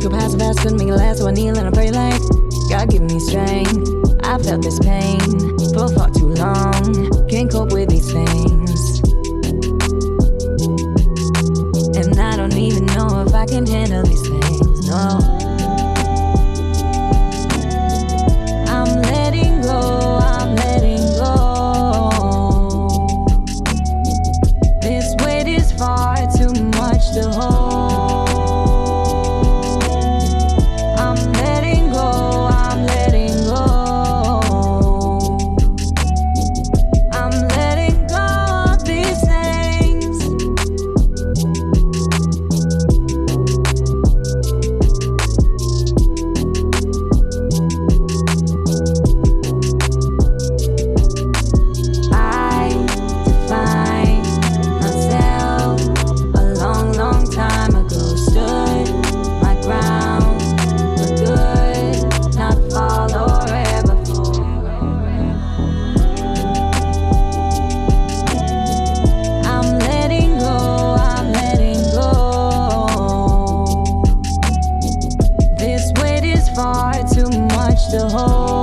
pass it fast, couldn't make it last, so I kneel and I pray like God give me strength. I felt this pain for far too long, can't cope with these things, and I don't even know if I can handle these things, no. I'm letting go, I'm letting go. This weight is far too much to hold. Far too much to hold.